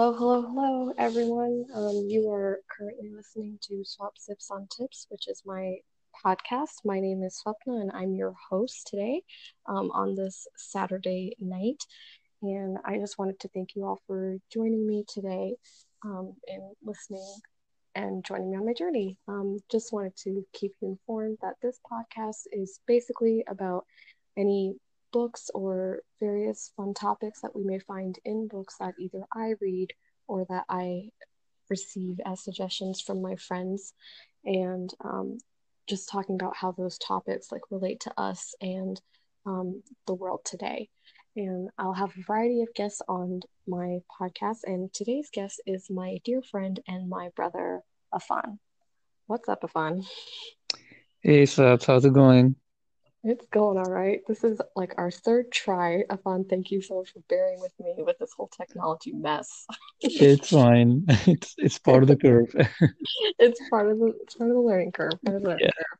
Hello, everyone. You are currently listening to Swap Sips on Tips, which is my podcast. My name is Swapna, and I'm your host today on this Saturday night. And I just wanted to thank you all for joining me today and listening and joining me on my journey. Just wanted to keep you informed that this podcast is basically about any books or various fun topics that we may find in books that either I read or that I receive as suggestions from my friends, and just talking about how those topics like relate to us and the world today. And I'll have a variety of guests on my podcast, and today's guest is my dear friend and my brother, Afan. What's up, Afan? Hey, Sabs, how's it going? It's going all right. This is like our third try. Afan, thank you so much for bearing with me with this whole technology mess. It's fine. It's part of the curve. It's part of the learning curve, part of the learning Yeah. curve.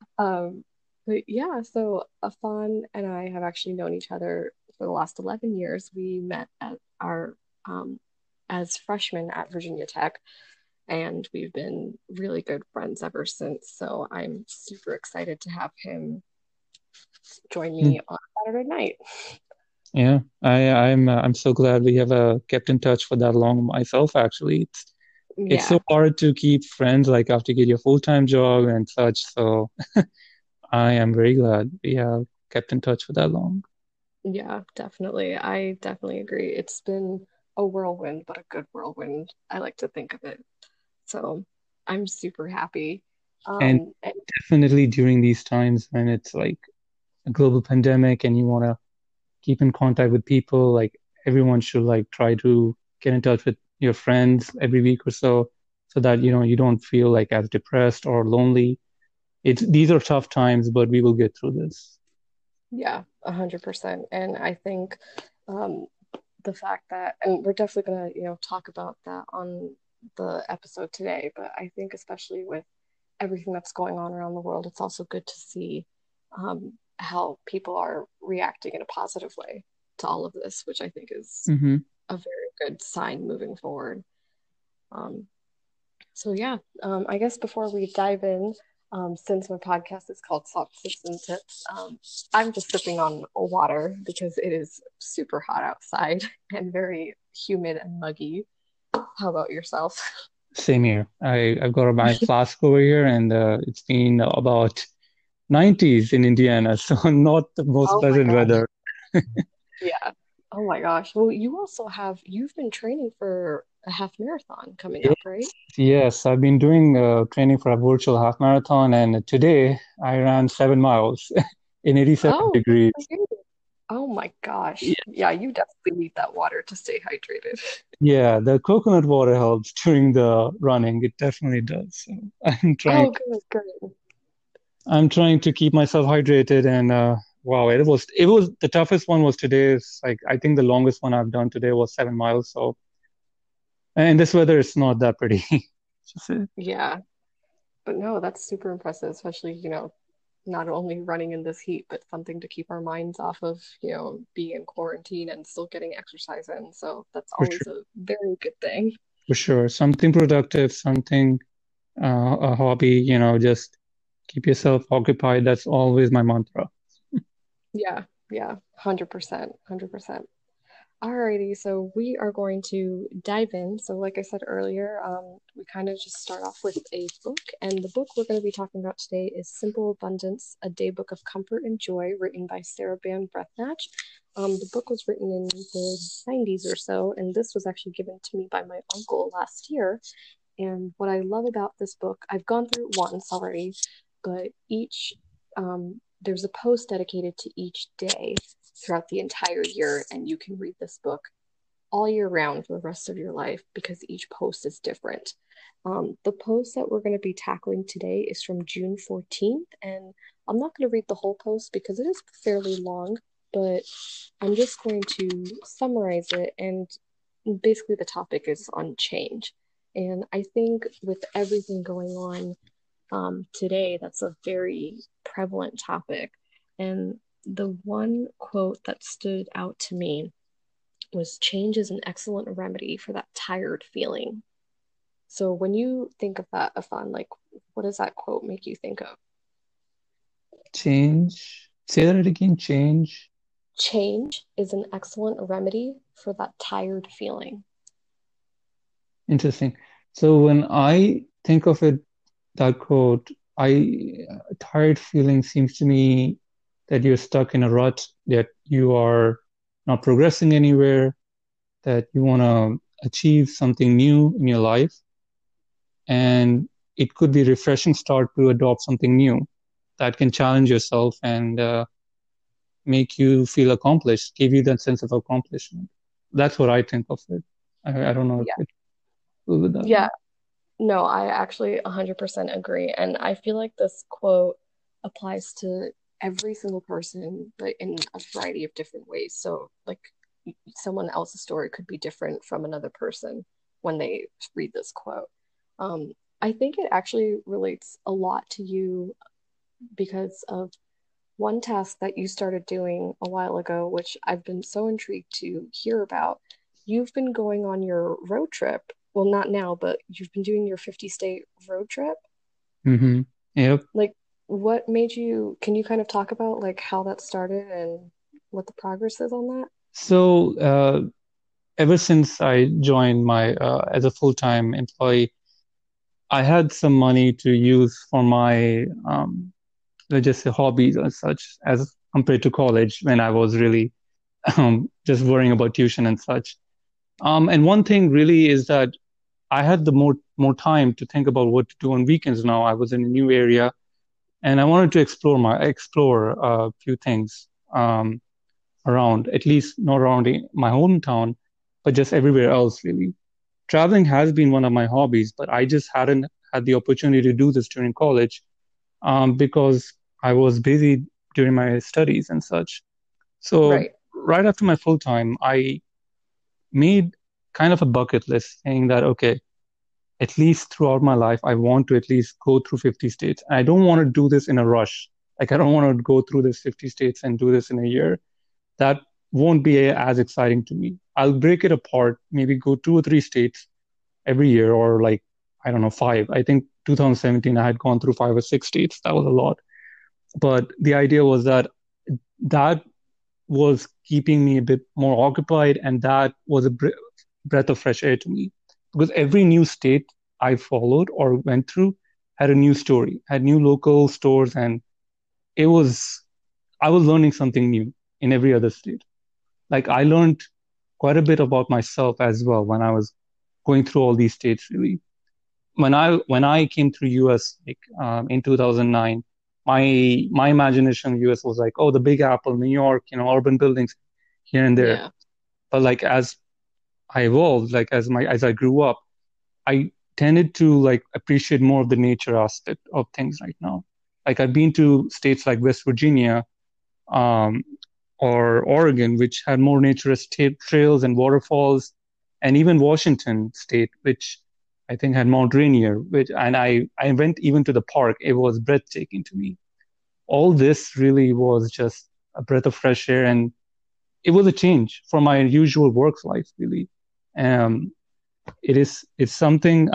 But yeah, so Afan and I have actually known each other for the last 11 years. We met at our as freshmen at Virginia Tech, and we've been really good friends ever since. So I'm super excited to have him join Mm. me on Saturday night. Yeah. I'm so glad we have kept in touch for that long myself, actually. It's so Yeah, hard to keep friends like after you get your full-time job and such. So I am very glad we have kept in touch for that long. yeah, definitely. I definitely agree. It's been a whirlwind, but a good whirlwind. I like to think of it. So I'm super happy. And And definitely during these times when it's like a global pandemic and you want to keep in contact with people, like everyone should like try to get in touch with your friends every week or so, so that you don't feel like as depressed or lonely. It's these are tough times, but we will get through this. yeah, 100%. And I think um, the fact that, and we're definitely gonna, talk about that on the episode today, but I think especially with everything that's going on around the world, it's also good to see how people are reacting in a positive way to all of this, which I think is Hmm. a very good sign moving forward. Um, So yeah, I guess before we dive in, since my podcast is called Soft Sips and Tips, I'm just sipping on water because it is super hot outside and very humid and muggy. How about yourself? Same here. I've got my flask over here, and it's been about 90s in Indiana, so not the most Oh my pleasant gosh. weather. Yeah. Oh my gosh. Well, you've been training for a half marathon coming Yes, up, right? yes. I've been doing training for a virtual half marathon, and today I ran 7 miles in 87 Oh, good degrees. for you. Oh my gosh. Yeah, you definitely need that water to stay hydrated. Yeah, the coconut water helps during the running. It definitely does. So I'm trying Oh, good, good. I'm trying to keep myself hydrated and wow, it was the toughest one was today's like I think the longest one I've done today was 7 miles. So and this weather is not that pretty. Just Yeah. But no, that's super impressive, especially, not only running in this heat, but something to keep our minds off of, being in quarantine and still getting exercise in. So that's for sure, always a very good thing. for sure. Something productive, something a hobby, just keep yourself occupied. That's always my mantra. Yeah, yeah, 100%, 100%. Alrighty, so we are going to dive in. So, like I said earlier, we kind of just start off with a book, and the book we're going to be talking about today is Simple Abundance: A Daybook of Comfort and Joy, written by Sarah Ban Breathnach. The book was written in the 90s or so, and this was actually given to me by my uncle last year. And what I love about this book, I've gone through it once already, but there's a post dedicated to each day throughout the entire year, and you can read this book all year round for the rest of your life because each post is different. The post that we're going to be tackling today is from June 14th, and I'm not going to read the whole post because it is fairly long, but I'm just going to summarize it. And basically, the topic is on change. And I think with everything going on today, that's a very prevalent topic. And the one quote that stood out to me was change is an excellent remedy for that tired feeling. So when you think of that, Afan, like what does that quote make you think of? Change. Say that again. Change. Change is an excellent remedy for that tired feeling. Interesting. So when I think of it, that quote, tired feeling seems to me that you're stuck in a rut, that you are not progressing anywhere, that you want to achieve something new in your life. And it could be a refreshing start to adopt something new that can challenge yourself and make you feel accomplished, give you that sense of accomplishment. That's what I think of it. I don't know if Yeah. it goes with that. Yeah. No, I actually 100% agree. And I feel like this quote applies to every single person, but in a variety of different ways. So, like, someone else's story could be different from another person when they read this quote. Um, I think it actually relates a lot to you because of one task that you started doing a while ago, which I've been so intrigued to hear about. You've been going on your road trip. Well, not now, but you've been doing your 50 state road trip. Mm-hmm. Yep. Like, what made you, can you kind of talk about like how that started and what the progress is on that? So, ever since I joined my as a full-time employee, I had some money to use for my let's just say hobbies and such, as compared to college when I was really just worrying about tuition and such. And one thing really is that I had the more time to think about what to do on weekends now. I was in a new area and I wanted to explore a few things around, at least not around my hometown, but just everywhere else really. Traveling has been one of my hobbies, but I just hadn't had the opportunity to do this during college because I was busy during my studies and such. So Right. right after my full time, I made kind of a bucket list saying that, okay, at least throughout my life, I want to at least go through 50 states. And I don't want to do this in a rush. Like, I don't want to go through this 50 states and do this in a year. That won't be as exciting to me. I'll break it apart, maybe go 2 or 3 states every year, or like, I don't know, five. I think 2017, I had gone through 5 or 6 states. That was a lot. But the idea was that that was keeping me a bit more occupied, and that was a breath of fresh air to me because every new state I followed or went through had a new story, had new local stores, and it was I was learning something new in every other state. Like, I learned quite a bit about myself as well when I was going through all these states. Really, when I came through US like in 2009, my imagination of US was like, oh, the Big Apple, New York, urban buildings here and there. Yeah. But like, as I evolved, like as I grew up, I tended to like appreciate more of the nature aspect of things right now. Like, I've been to states like West Virginia, um, or Oregon, which had more naturist trails and waterfalls, and even Washington State, which I think had Mount Rainier, and I went even to the park. It was breathtaking to me. All this really was just a breath of fresh air, and it was a change from my usual work life, really. Um, it's something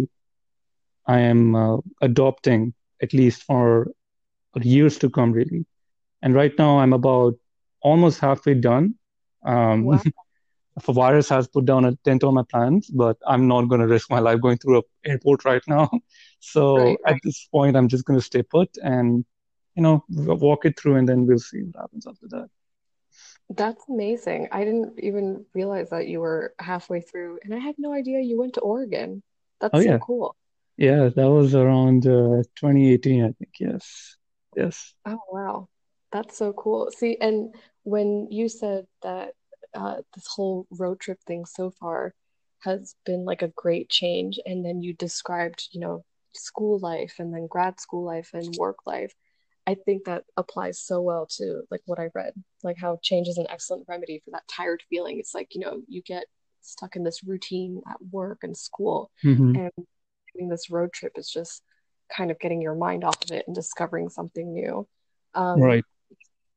I am adopting at least for years to come, really. And right now, I'm about almost halfway done. Um, Wow. a virus has put down a dent on my plans, but I'm not going to risk my life going through an airport right now. So Right, at right. this point, I'm just going to stay put and, walk it through, and then we'll see what happens after that. That's amazing. I didn't even realize that you were halfway through, and I had no idea you went to Oregon. Oh That's so yeah, cool. yeah, that was around 2018, I think. Yes, yes. Oh, wow. That's so cool. See, and when you said that this whole road trip thing so far has been like a great change, and then you described, school life and then grad school life and work life, I think that applies so well to like what I read, like how change is an excellent remedy for that tired feeling. It's like, you get stuck in this routine at work and school, Hmm. and doing this road trip is just kind of getting your mind off of it and discovering something new. Um, Right.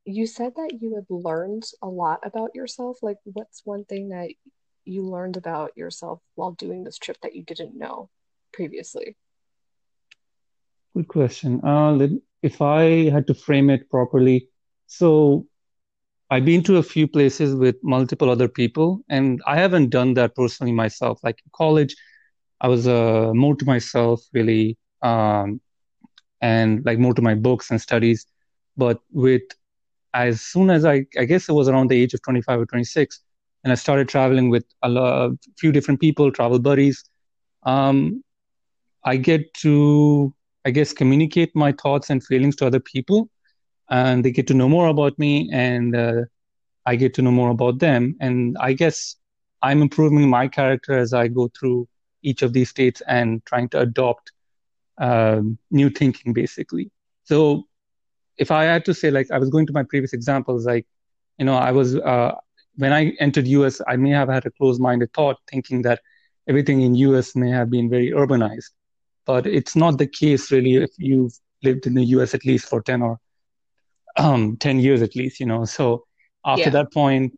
you said that you had learned a lot about yourself. Like, what's one thing that you learned about yourself while doing this trip that you didn't know previously? Good question. If I had to frame it properly, so I've been to a few places with multiple other people, and I haven't done that personally myself. Like in college, I was more to myself, really, and like more to my books and studies. But with as soon as I guess it was around the age of 25 or 26, and I started traveling with a few different people, travel buddies. Um, I get to, I guess, communicate my thoughts and feelings to other people, and they get to know more about me, and I get to know more about them. And I guess I'm improving my character as I go through each of these states and trying to adopt new thinking, basically. So if I had to say, like, I was going to my previous examples, like, I was when I entered US, I may have had a closed-minded thought, thinking that everything in US may have been very urbanized, but it's not the case really if you've lived in the US at least for 10 or 10 years at least. So after Yeah, that point,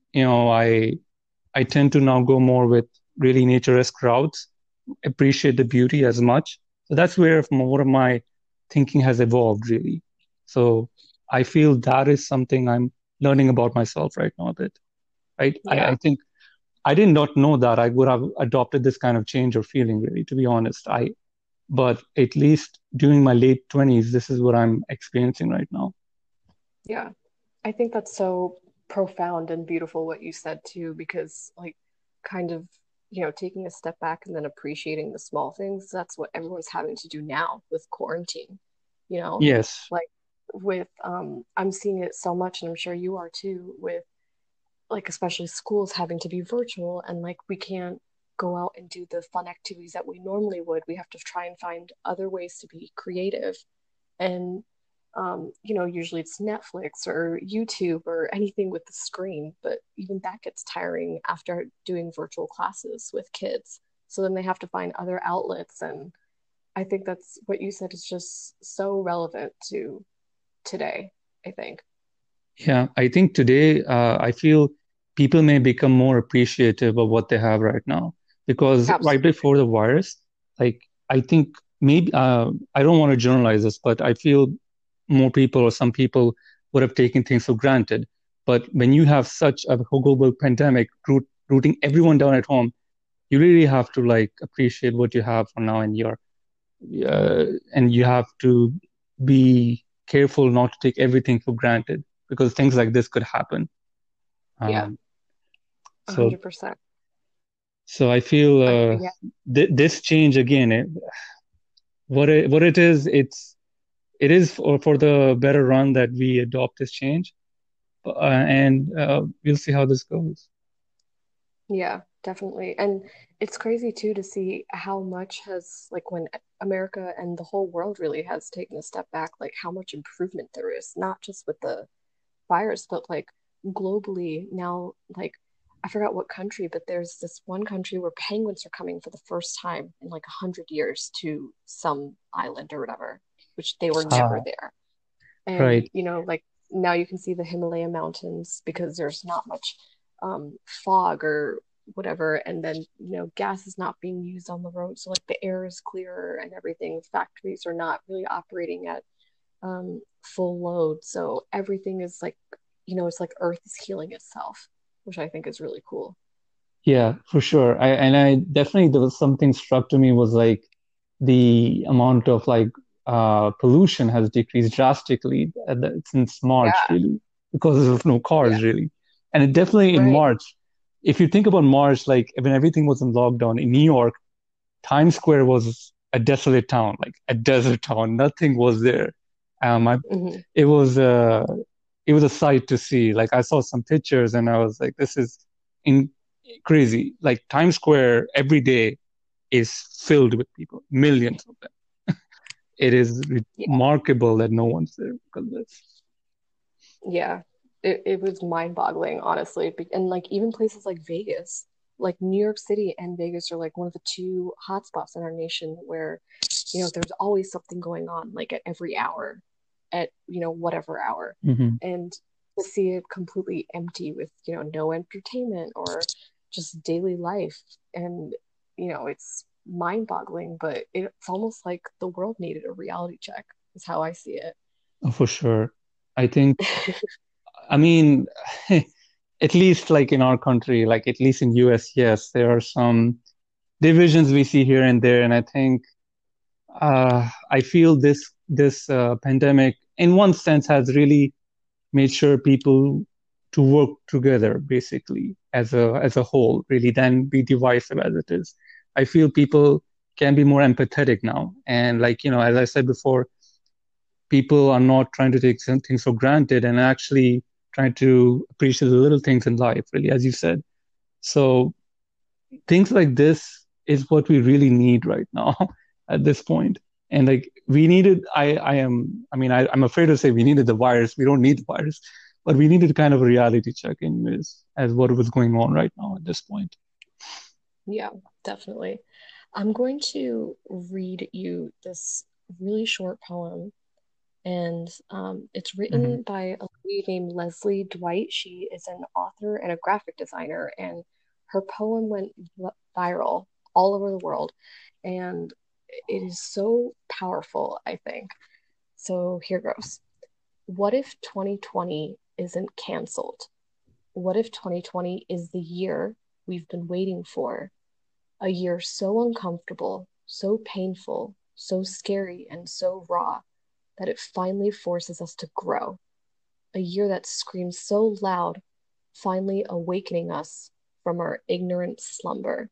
I tend to now go more with really nature-esque routes, appreciate the beauty as much. So that's where more of my thinking has evolved, really. So I feel that is something I'm learning about myself right now a bit. Right? I yeah, think I did not know that I would have adopted this kind of change or feeling, really, to be honest. But at least during my late 20s, this is what I'm experiencing right now. yeah. I think that's so profound and beautiful what you said too, because like kind of, taking a step back and then appreciating the small things, that's what everyone's having to do now with quarantine, you know, Yes. like with I'm seeing it so much and I'm sure you are too with like especially schools having to be virtual and like we can't go out and do the fun activities that we normally would. We have to try and find other ways to be creative and usually it's Netflix or YouTube or anything with the screen, but even that gets tiring after doing virtual classes with kids. So then they have to find other outlets. And I think that's what you said is just so relevant to today, I think. Yeah, I think today, I feel people may become more appreciative of what they have right now because right Absolutely. before the virus, like I think maybe I don't want to generalize this, but I feel more people or some people would have taken things for granted. But when you have such a global pandemic rooting everyone down at home, you really have to like appreciate what you have for now uh, and you have to be careful not to take everything for granted because things like this could happen. Yeah, Um, so, 100%. so I feel Yeah, this change again, what it is, it is for the better run that we adopt this change, and we'll see how this goes. yeah, definitely. And it's crazy too to see how much has, like, when America and the whole world really has taken a step back, like, how much improvement there is, not just with the virus, but like globally now, like, I forgot what country, but there's this one country where penguins are coming for the first time in like 100 years to some island or whatever, which they were never Ah, there. And, right. like now you can see the Himalaya mountains because there's not much fog or whatever. And then, gas is not being used on the road. So, like, the air is clearer and everything. Factories are not really operating at full load. So, everything is like, it's like Earth is healing itself, which I think is really cool. Yeah, for sure. I definitely there was something struck to me was like the amount of like pollution has decreased drastically since March, Yeah. really, because of no Yeah. cars, really. And it definitely in Right. March, if you think about March, like when everything was in lockdown in New York, Times Square was a desolate town, like a desert town. Nothing was there. I, Hmm. it was it was a sight to see. Like I saw some pictures and I was like, this is in crazy. Like Times Square every day is filled with people, millions of them. It is Yeah. remarkable that no one's there because of this. Yeah. It was mind-boggling, honestly. And like even places like Vegas, like New York City and Vegas are like one of the two hotspots in our nation where, there's always something going on, like at every hour. at, whatever hour. Hmm. And to see it completely empty with, no entertainment or just daily life. And, it's mind-boggling, but it's almost like the world needed a reality check, is how I see it. For sure. I think, I mean, at least like in our country, like at least in US, yes, there are some divisions we see here and there, and I think I feel this pandemic, in one sense, has really made sure people to work together, basically as a whole, really, than be divisive as it is. I feel people can be more empathetic now, and like as I said before, people are not trying to take some things for granted and actually trying to appreciate the little things in life, really, as you said. So things like this is what we really need right now at this point. And like we needed, I'm afraid to say we needed the virus. We don't need the virus, but we needed kind of a reality check anyways, as what was going on right now at this point. Yeah, definitely. I'm going to read you this really short poem, and it's Hmm. written by a lady named Leslie Dwight. She is an author and a graphic designer, and her poem went viral all over the world, and it is so powerful, I think. So here goes. What if 2020 isn't canceled? What if 2020 is the year we've been waiting for? A year so uncomfortable, so painful, so scary, and so raw that it finally forces us to grow. A year that screams so loud, finally awakening us from our ignorant slumber.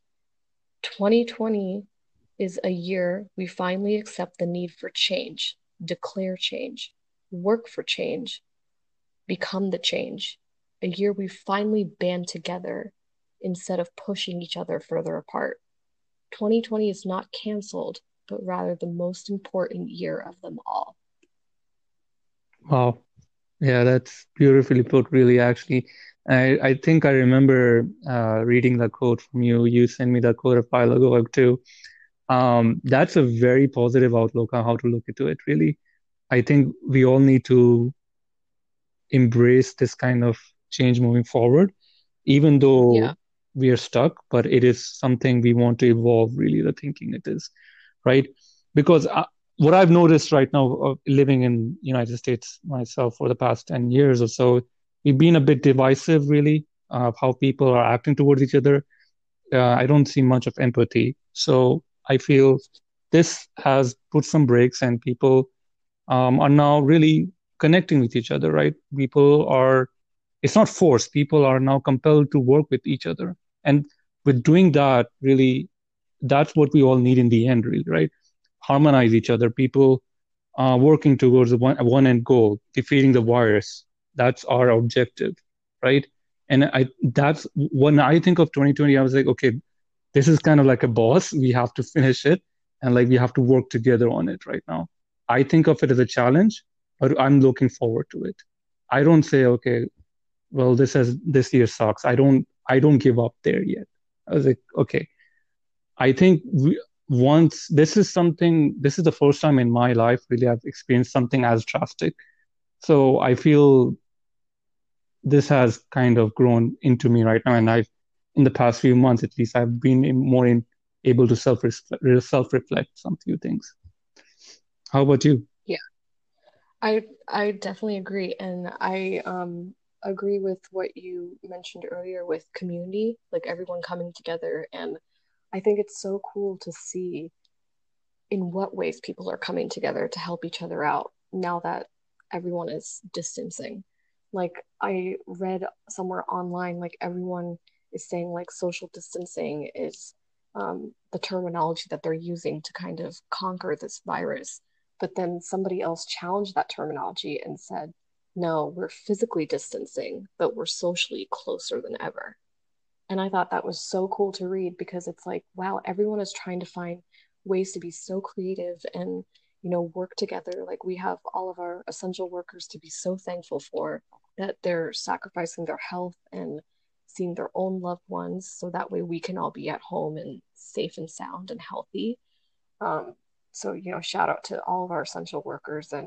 2020 is a year we finally accept the need for change, declare change, work for change, become the change. A year we finally band together instead of pushing each other further apart. 2020 is not canceled, but rather the most important year of them all. Wow. Yeah, that's beautifully put, really, actually. I think I remember reading the quote from you. You sent me that quote a while ago too. That's a very positive outlook on how to look into it, really. I think we all need to embrace this kind of change moving forward, even though Yeah, we are stuck, but it is something we want to evolve, really, the thinking it is, right? Because what I've noticed right now, living in United States myself for the past 10 years or so, we've been a bit divisive, really, of how people are acting towards each other. I don't see much of empathy. So I feel this has put some brakes, and people are now really connecting with each other, right? People are, it's not forced. People are now compelled to work with each other. And with doing that, really, that's what we all need in the end, really, right? Harmonize each other. People working towards one end goal, defeating the virus. That's our objective, right? And that's when I think of 2020, I was like, okay, this is kind of like a boss. We have to finish it, and like we have to work together on it right now. I think of it as a challenge, but I'm looking forward to it. I don't say, okay, well, this year sucks. I don't give up there yet. I was like, okay, I think once this is the first time in my life really I've experienced something as drastic. So I feel this has kind of grown into me right now, and I've in the past few months at least I've been able to self reflect some few things. How about you? yeah. I definitely agree, and I agree with what you mentioned earlier with community, like everyone coming together, and I think it's so cool to see in what ways people are coming together to help each other out now that everyone is distancing. Like I read somewhere online, like everyone is saying like social distancing is the terminology that they're using to kind of conquer this virus. But then somebody else challenged that terminology and said, no, we're physically distancing, but we're socially closer than ever. And I thought that was so cool to read because it's like, wow, everyone is trying to find ways to be so creative and, work together. Like we have all of our essential workers to be so thankful for that they're sacrificing their health and seeing their own loved ones so that way we can all be at home and safe and sound and healthy. Um, so, shout out to all of our essential workers and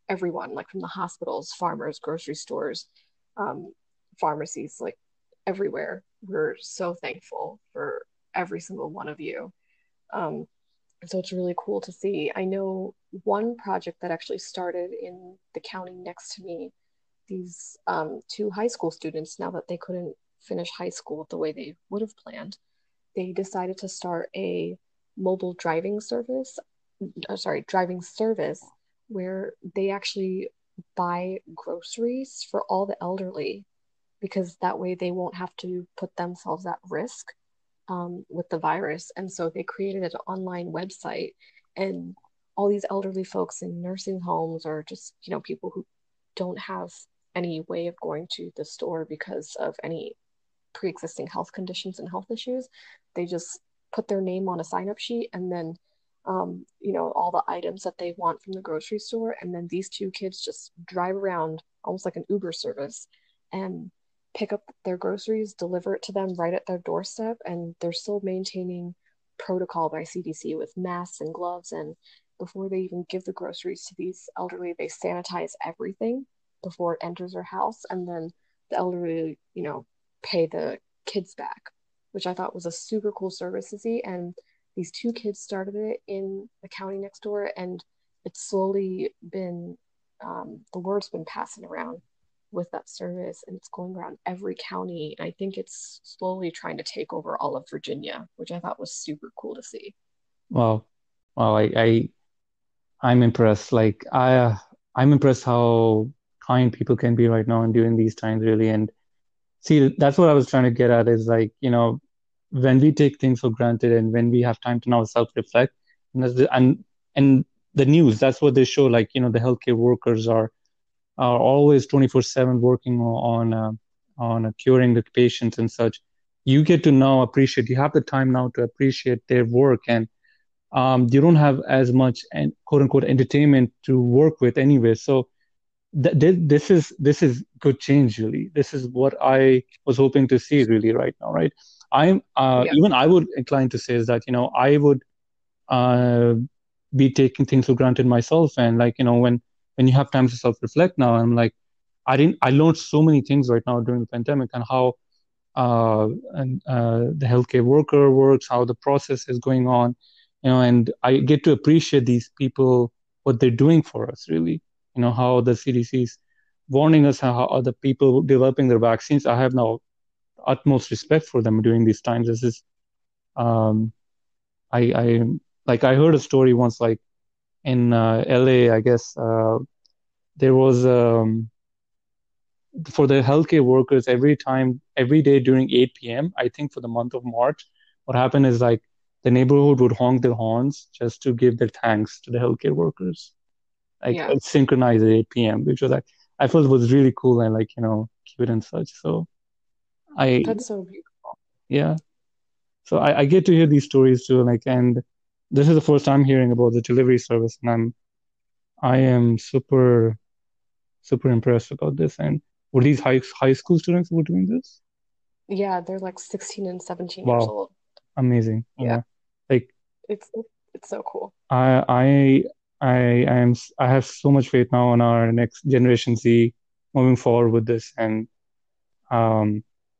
everyone, like from the hospitals, farmers, grocery stores, um, pharmacies, like everywhere. We're so thankful for every single one of you. Um, so it's really cool to see. I know one project that actually started in the county next to me. These two high school students, now that they couldn't finish high school the way they would have planned, they decided to start a mobile driving service, driving service where they actually buy groceries for all the elderly because that way they won't have to put themselves at risk with the virus. And so they created an online website, and all these elderly folks in nursing homes or just, people who don't have any way of going to the store because of any pre-existing health conditions and health issues, they just put their name on a sign-up sheet, and then all the items that they want from the grocery store, and then these two kids just drive around almost like an Uber service and pick up their groceries, deliver it to them right at their doorstep, and they're still maintaining protocol by CDC with masks and gloves. And before they even give the groceries to these elderly, they sanitize everything before it enters their house, and then the elderly, pay the kids back, which I thought was a super cool service to see. And these two kids started it in the county next door, and it's slowly been the word's been passing around with that service, and it's going around every county. And I think it's slowly trying to take over all of Virginia, which I thought was super cool to see. Wow. Wow. I'm impressed. I'm impressed how kind people can be right now and during these times, really. And see, that's what I was trying to get at is like, when we take things for granted and when we have time to now self-reflect, and the news, that's what they show, like, the healthcare workers are always 24/7 working on curing the patients and such. You get to now appreciate, you have the time now to appreciate their work, and you don't have as much and quote unquote entertainment to work with anyway. So this is good change, really. This is what I was hoping to see really right now, right? I'm Yeah, even I would incline to say is that I would uh, be taking things for granted myself, and like when you have time to self-reflect now, I'm like I learned so many things right now during the pandemic, and how the healthcare worker works, how the process is going on, and I get to appreciate these people, what they're doing for us, really. How the CDC is warning us, how other people developing their vaccines. I have now utmost respect for them during these times. This is, um, I like I heard a story once, like in LA, I guess there was for the healthcare workers every day during 8 p.m. I think for the month of March, what happened is like the neighborhood would honk their horns just to give their thanks to the healthcare workers, like yeah, synchronized at 8 p.m., which was like I felt was really cool and like cute and such. So I that's so beautiful. yeah, so I get to hear these stories too, like, and this is the first time hearing about the delivery service, and I am super impressed about this. And were these high school students who were doing this? Yeah, they're like 16 and 17 years Wow, old. amazing. Yeah, Like it's it's so cool. I I have so much faith now on our next generation Z moving forward with this, and um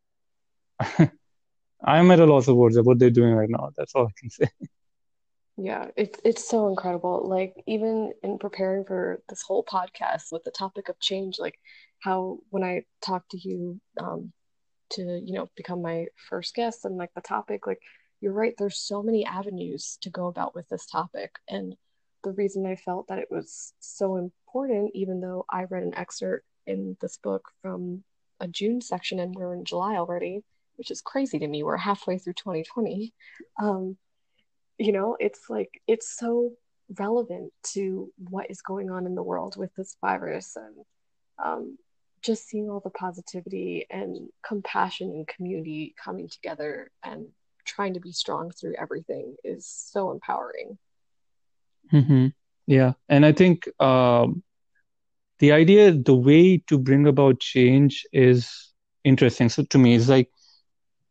I'm at a loss of words of what they're doing right now. That's all I can say. Yeah, it's so incredible. Like even in preparing for this whole podcast with the topic of change, like how when I talked to you to, become my first guest and like the topic, like you're right, there's so many avenues to go about with this topic. And the reason I felt that it was so important, even though I read an excerpt in this book from a June section and we're in July already, which is crazy to me. We're halfway through 2020. Um, it's like it's so relevant to what is going on in the world with this virus, and um, just seeing all the positivity and compassion and community coming together and trying to be strong through everything is so empowering. Hmm. Yeah, and I think the idea, the way to bring about change is interesting. So to me, it's like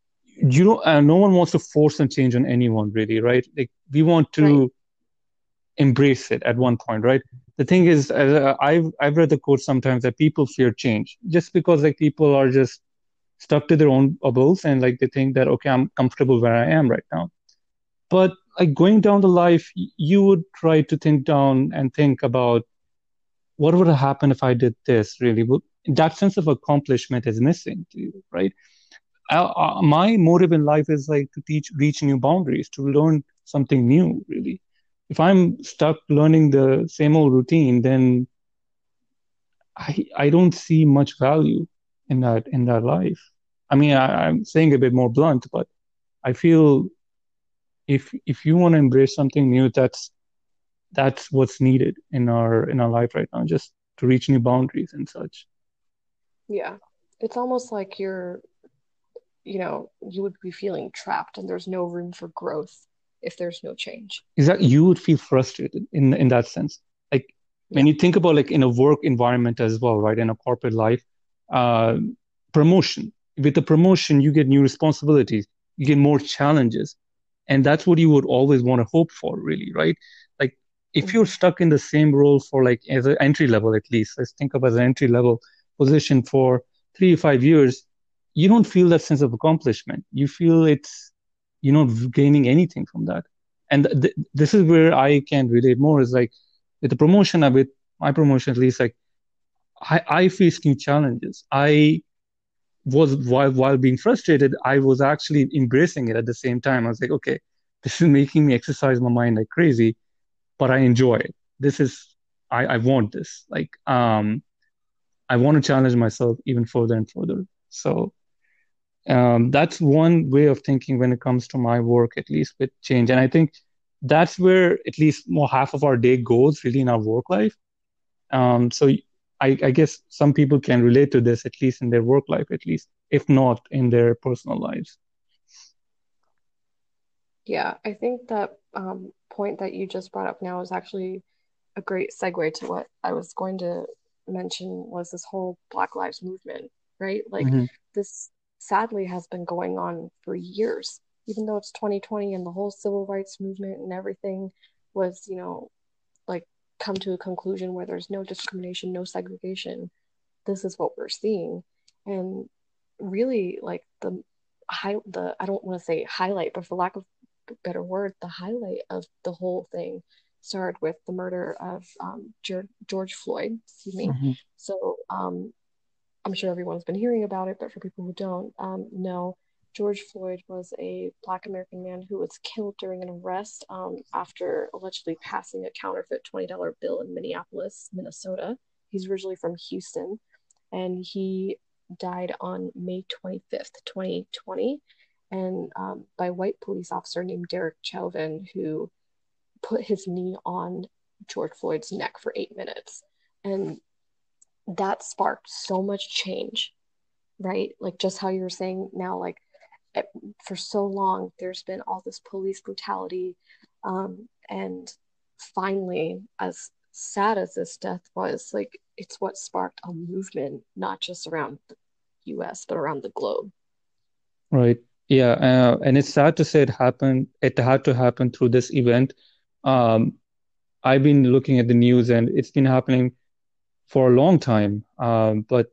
no one wants to force a change on anyone, really, right? Like we want Right. to embrace it at one point, right? The thing is, I've read the quote sometimes that people fear change just because like people are just stuck to their own bubbles and like they think that okay, I'm comfortable where I am right now. But like going down the life, you would try to think down and think about what would have happened if I did this. Really, that sense of accomplishment is missing to you, right? My motive in life is like to reach new boundaries, to learn something new, really. If I'm stuck learning the same old routine, then I don't see much value in that life. I mean, I'm saying a bit more blunt, but I feel if you want to embrace something new, that's what's needed in our life right now, just to reach new boundaries and such. Yeah. It's almost like you would be feeling trapped and there's no room for growth if there's no change. Is that you would feel frustrated in that sense? Like when Yeah. you think about like in a work environment as well, right? In a corporate life, uh, promotion. With the promotion, you get new responsibilities, you get more challenges, and that's what you would always want to hope for, really, right? Like if you're Hmm. stuck in the same role for like as an entry level, at least let's think of as an entry level position for 3 to 5 years, you don't feel that sense of accomplishment. You feel you're not gaining anything from that. And this is where I can relate more is like with the promotion, with my promotion at least, like I faced new challenges. I was while being frustrated, I was actually embracing it at the same time. I was like, okay, this is making me exercise my mind like crazy, but I enjoy it. This is I want this. Like I want to challenge myself even further and further. So that's one way of thinking when it comes to my work, at least with change. And I think that's where at least more half of our day goes really in our work life. So I guess some people can relate to this, at least in their work life, at least, if not in their personal lives. Yeah, I think that point that you just brought up now is actually a great segue to what I was going to mention was this whole Black Lives Movement, right? Like Hmm. this sadly has been going on for years, even though it's 2020 and the whole civil rights movement and everything was, like come to a conclusion where there's no discrimination, no segregation. This is what we're seeing. And really like the I don't want to say highlight, but for lack of a better word, the highlight of the whole thing started with the murder of George Floyd. Excuse me. Hmm. So I'm sure everyone's been hearing about it, but for people who don't know, George Floyd was a Black American man who was killed during an arrest after allegedly passing a counterfeit $20 bill in Minneapolis, Minnesota. He's originally from Houston, and he died on May 25th, 2020, and by a white police officer named Derek Chauvin, who put his knee on George Floyd's neck for 8 minutes. And that sparked so much change, right? Like just how you're saying now, like it, for so long, there's been all this police brutality. And finally, as sad as this death was, like it's what sparked a movement, not just around the US, but around the globe. Right. Yeah. And it's sad to say it happened. It had to happen through this event. Um, I've been looking at the news and it's been happening for a long time. But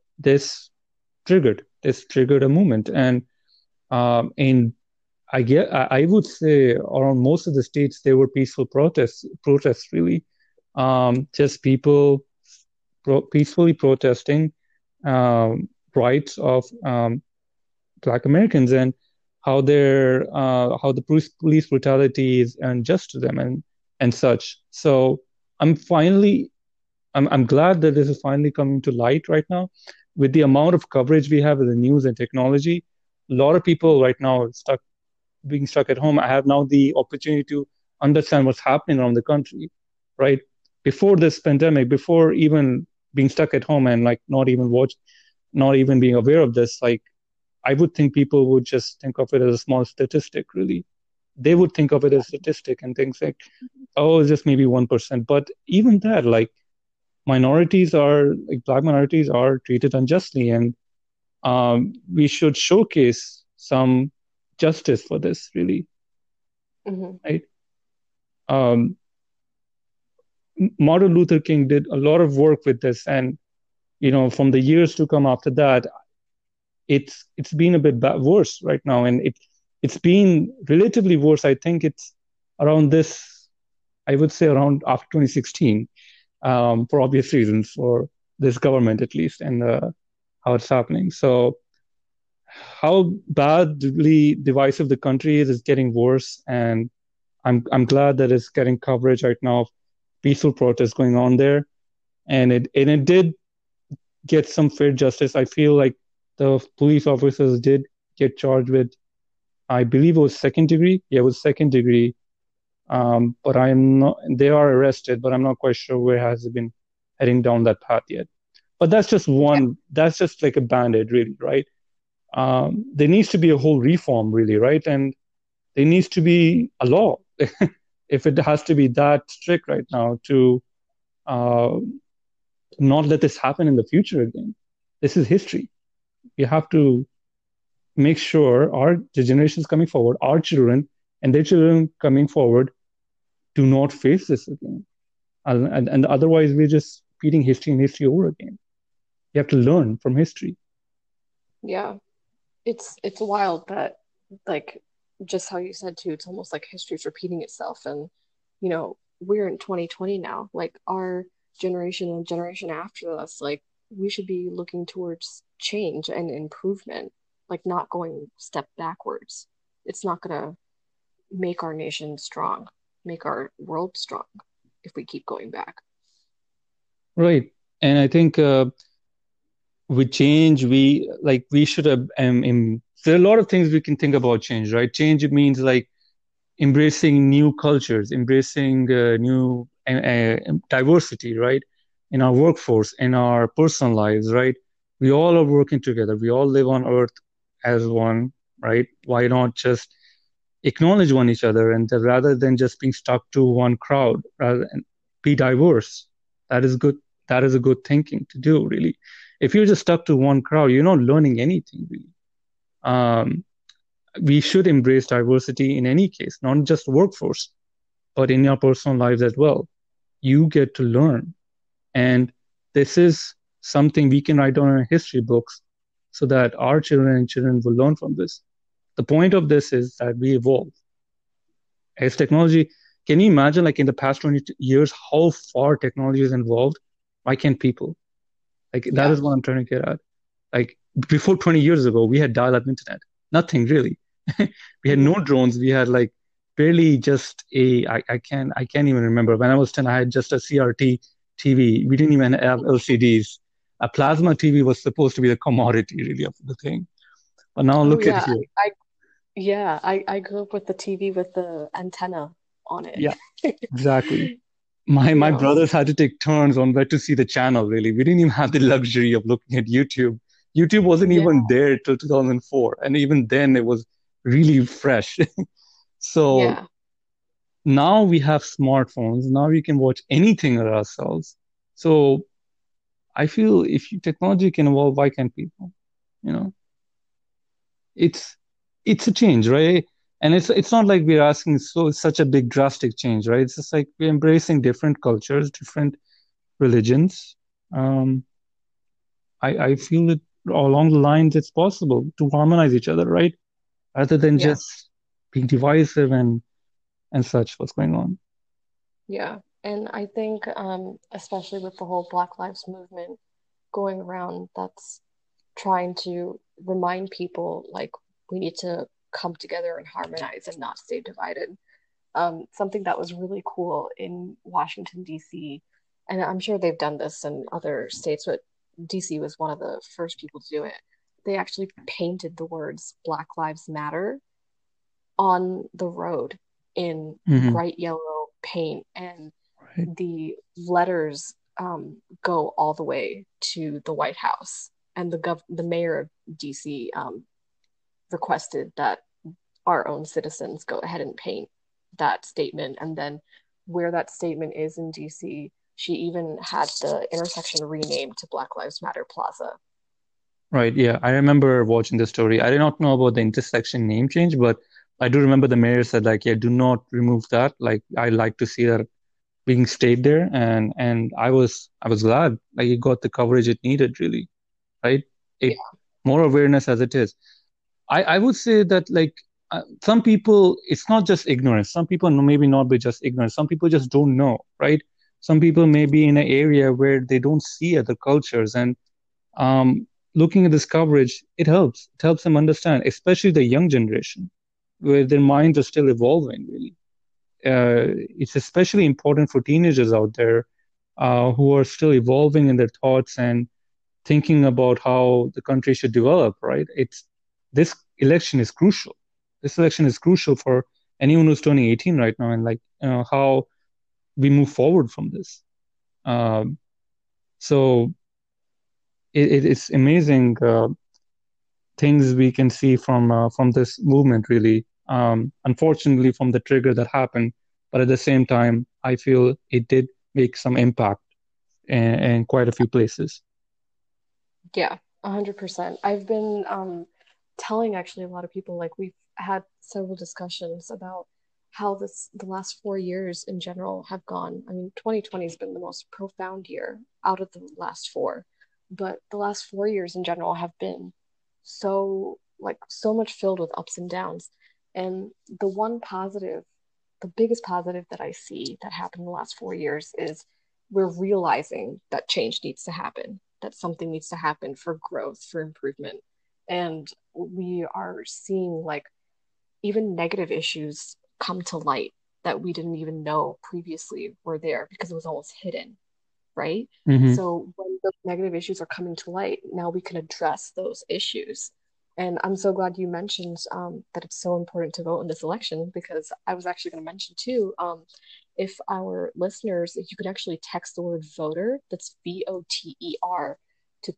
this triggered a movement. And in I would say around most of the states there were peaceful protests really, just people peacefully protesting rights of Black Americans and how the police brutality is unjust to them and such. So I'm finally I'm glad that this is finally coming to light right now. With the amount of coverage we have with the news and technology, a lot of people right now are being stuck at home. I have now the opportunity to understand what's happening around the country, right? Before this pandemic, before even being stuck at home and like not even being aware of this, like I would think people would just think of it as a small statistic, really. They would think of it as a statistic and things like, oh, it's just maybe 1%. But even that, like Black minorities are treated unjustly, and we should showcase some justice for this, really, Mm-hmm. right? Um, Martin Luther King did a lot of work with this, and from the years to come after that, it's been a bit worse right now, and it's been relatively worse. I think it's around this, I would say around after 2016, for obvious reasons, for this government at least, and how it's happening. So how badly divisive the country is getting worse, and I'm glad that it's getting coverage right now of peaceful protests going on there, and it did get some fair justice. I feel like the police officers did get charged with, I believe it was second degree. Yeah, it was second degree. But I'm not. They are arrested, but I'm not quite sure where has it been heading down that path yet. But that's just Yeah, one. That's just like a band-aid, really, right? There needs to be a whole reform, really, right? And there needs to be a law if it has to be that strict right now to uh, not let this happen in the future again. This is history. We have to make sure the generations coming forward, our children and their children coming forward, do not face this again. And otherwise, we're just repeating history and history over again. You have to learn from history. yeah. It's wild that like just how you said too, it's almost like history's repeating itself. And we're in 2020 now. Like our generation and generation after us, like we should be looking towards change and improvement, like not going step backwards. It's not gonna make our nation strong, make our world strong if we keep going back. Right. And I think with change, we should have, there are a lot of things we can think about change, right? Change, it means like embracing new cultures, embracing new diversity, right? In our workforce, in our personal lives, right? We all are working together. We all live on Earth as one, right? Why not just acknowledge one each other, and rather than just being stuck to one crowd, rather and be diverse? That is good. That is a good thinking to do, really. If you're just stuck to one crowd, you're not learning anything, really. Um, we should embrace diversity in any case, not just workforce, but in your personal lives as well. You get to learn. And this is something we can write down in our history books so that our children and children will learn from this. The point of this is that we evolve. As technology, can you imagine, like in the past 20 years, how far technology has evolved? Why can't people? Like, that Yeah. is what I'm trying to get at. Like, before 20 years ago, we had dial up internet, nothing really. We had no Hmm. drones. We had like barely just I can't even remember. When I was 10, I had just a CRT TV. We didn't even have LCDs. A plasma TV was supposed to be the commodity really of the thing. But now Oh look at yeah. here. I grew up with the TV with the antenna on it. Yeah, exactly. My Yeah. brothers had to take turns on where to see the channel, really. We didn't even have the luxury of looking at YouTube. YouTube wasn't Yeah. even there till 2004. And even then, it was really fresh. So Yeah. now we have smartphones. Now we can watch anything ourselves. So I feel if technology can evolve, why can't people? You know, it's it's a change, right? And it's not like we're asking such a big drastic change, right? It's just like we're embracing different cultures, different religions. Um, I feel that along the lines it's possible to harmonize each other, right? Rather than Yeah. just being divisive and such. What's going on? Yeah. And I think especially with the whole Black Lives Movement going around, that's trying to remind people like we need to come together and harmonize and not stay divided. Something that was really cool in Washington, D.C., and I'm sure they've done this in other states, but D.C. was one of the first people to do it. They actually painted the words Black Lives Matter on the road in Hmm. bright yellow paint, and Right. the letters go all the way to the White House. And the mayor of DC requested that our own citizens go ahead and paint that statement. And then where that statement is in DC, she even had the intersection renamed to Black Lives Matter Plaza. Right. Yeah. I remember watching the story. I did not know about the intersection name change, but I do remember the mayor said, like, yeah, do not remove that. Like, I like to see that being stayed there, and I was glad like it got the coverage it needed, really, right? It more awareness as it is. I would say that like some people, it's not just ignorance. Some people maybe not be just ignorance. Some people just don't know, right? Some people may be in an area where they don't see other cultures, and looking at this coverage, it helps. It helps them understand, especially the young generation, where their minds are still evolving. Really, it's especially important for teenagers out there who are still evolving in their thoughts and thinking about how the country should develop, right? It's this election is crucial. This election is crucial for anyone who's turning 18 right now, and like how we move forward from this. Um, so it's amazing things we can see from this movement, really. Unfortunately, from the trigger that happened, but at the same time, I feel it did make some impact in quite a few places. Yeah, 100%. I've been telling actually a lot of people, like we've had several discussions about how the last 4 years in general have gone. I mean, 2020 has been the most profound year out of the last four, but the last 4 years in general have been so like so much filled with ups and downs. And the one positive, the biggest positive that I see that happened in the last 4 years is we're realizing that change needs to happen, that something needs to happen for growth, for improvement. And we are seeing like even negative issues come to light that we didn't even know previously were there because it was almost hidden, right? Hmm. So when those negative issues are coming to light, now we can address those issues. And I'm so glad you mentioned that it's so important to vote in this election because I was actually going to mention too, if our listeners, if you could actually text the word voter, that's VOTER, to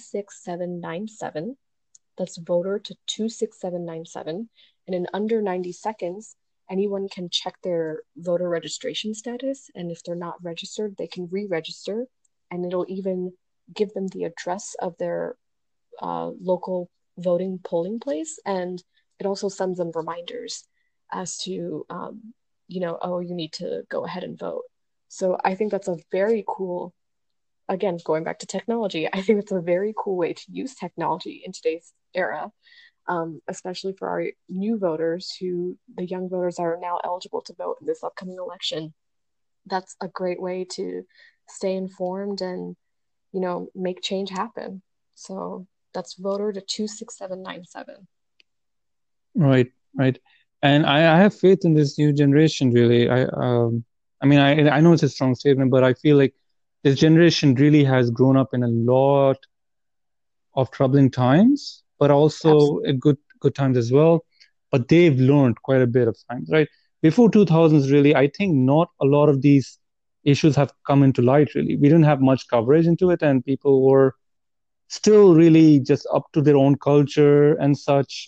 26797. That's voter to 26797. And in under 90 seconds, anyone can check their voter registration status. And if they're not registered, they can re register. And it'll even give them the address of their local voting polling place. And it also sends them reminders as to, oh, you need to go ahead and vote. So I think that's a very cool, again, going back to technology, I think it's a very cool way to use technology in today's era, especially for our new voters who the young voters are now eligible to vote in this upcoming election. That's a great way to stay informed and, make change happen. So that's voter to 26797. Right, right. And I have faith in this new generation, really. I mean, I know it's a strong statement, but I feel like this generation really has grown up in a lot of troubling times, but also Absolutely. a good times as well. But they've learned quite a bit of times, right? Before 2000s, really, I think not a lot of these issues have come into light, really. We didn't have much coverage into it, and people were still really just up to their own culture and such.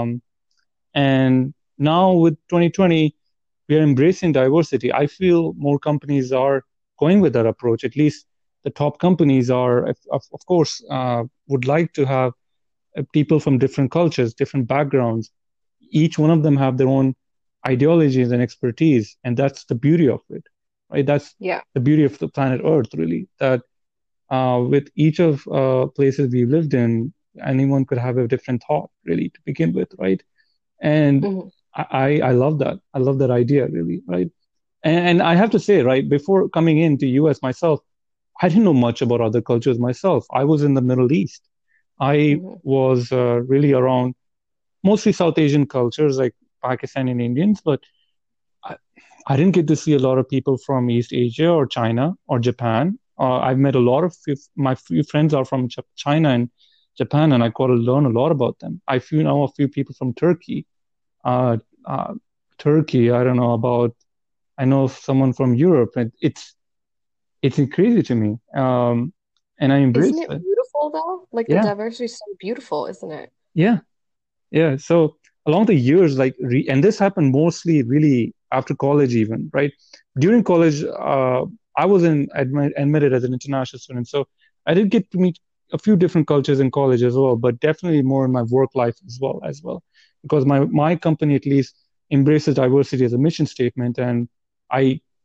And now with 2020, we are embracing diversity. I feel more companies are going with that approach. At least the top companies are, of course, would like to have people from different cultures, different backgrounds. Each one of them have their own ideologies and expertise, and that's the beauty of it, right? That's Yeah. the beauty of the planet Earth, really. That with each of places we lived in, anyone could have a different thought, really, to begin with, right? And Mhm. I love that. I love that idea, really, right? And I have to say, right, before coming into US myself, I didn't know much about other cultures myself. I was in the Middle East. I Mhm. was really around mostly South Asian cultures like Pakistani and Indians, but I, I didn't get to see a lot of people from East Asia or China or Japan. I've met a lot of my few friends are from China and Japan, and I got to learn a lot about them. I few know a few people from Turkey. Uh, uh, Turkey, I don't know about. I know someone from Europe, and it's crazy to me. And I Isn't embrace it it. beautiful though? Like the Yeah, diversity is so beautiful, isn't it? yeah. Yeah, so along the years, like, and this happened mostly really after college, even, right? During college, I was admitted as an international student, so I did get to meet a few different cultures in college as well, but definitely more in my work life as well, because my company at least embraces diversity as a mission statement, and I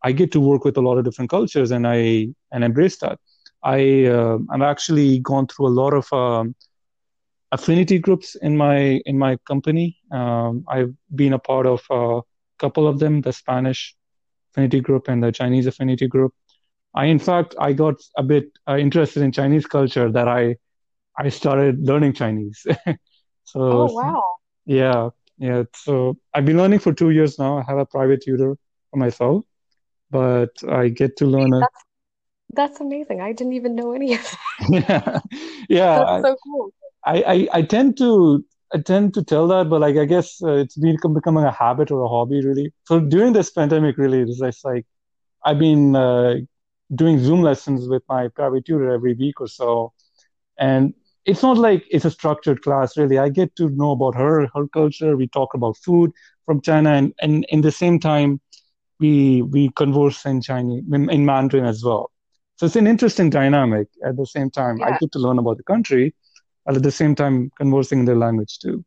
I get to work with a lot of different cultures, and I and embrace that. I've actually gone through a lot of affinity groups in my company. I've been a part of a couple of them, the Spanish affinity group and the Chinese affinity group. In fact, I got a bit interested in Chinese culture that I started learning Chinese. So Oh, wow. yeah, yeah. So I've been learning for 2 years now. I have a private tutor for myself, but I get to learn a That's amazing. I didn't even know any of that. yeah, yeah. That's so cool. I I tend to tell that, but like I guess it's becoming a habit or a hobby really. So during this pandemic, really, it's just like I've been doing Zoom lessons with my private tutor every week or so, and it's not like it's a structured class really. I get to know about her culture. We talk about food from China, and in the same time we converse in Chinese in Mandarin as well. So it's an interesting dynamic. At the same time, I Yeah. get to learn about the country, and at the same time conversing in their language too.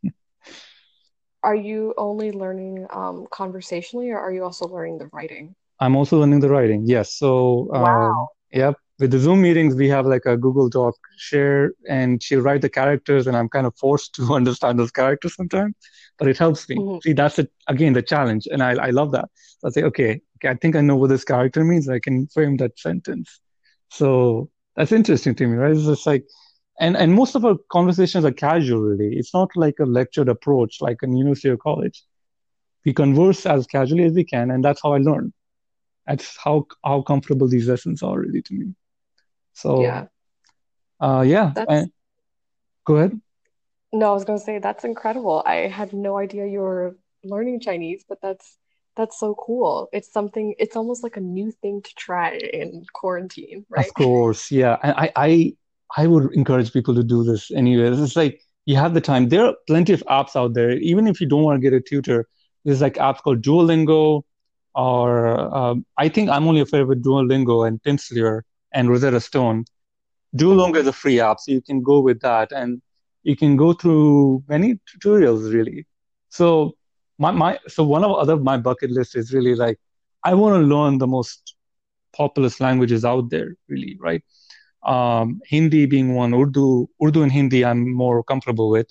Are you only learning conversationally, or are you also learning the writing? I'm also learning the writing. Yes. So, Wow. yep. With the Zoom meetings, we have like a Google Doc share, and she'll write the characters, and I'm kind of forced to understand those characters sometimes, but it helps me. Mhm. See, that's it again, the challenge, and I love that. So I say, okay, I think I know what this character means. I can frame that sentence. So that's interesting to me, right? It's just like, and most of our conversations are casual, really. It's not like a lectured approach, like in university or college. We converse as casually as we can, and that's how I learn. That's how comfortable these lessons are really to me. So Yeah. yeah, That's go ahead. No, I was gonna say that's incredible. I had no idea you were learning Chinese, but that's so cool. It's something, it's almost like a new thing to try in quarantine, Of right? course, yeah. And I would encourage people to do this anyways. It's like you have the time. There are plenty of apps out there. Even if you don't want to get a tutor, there's like apps called Duolingo, or I think I'm only afraid with Duolingo and Pimsleur and Rosetta Stone. Duolingo is a free app, so you can go with that, and you can go through many tutorials really. So so one of other my bucket list is really like I want to learn the most populous languages out there, really, right? Hindi being one, Urdu and Hindi I'm more comfortable with.